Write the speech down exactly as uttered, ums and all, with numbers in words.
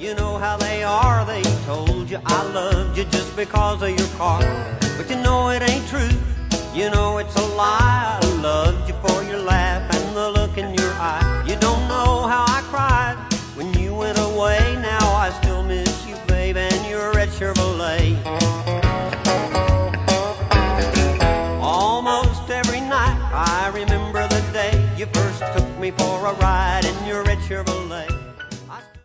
You know how they are, they told you I loved you just because of your car. But you know it ain't true, you know it's a lie. I loved you for your laugh and the look in your eye. You don't know how I cried when you went away. Now I still miss you, babe, and your red Chevrolet. Almost every night I remember the day you first took me for a ride in your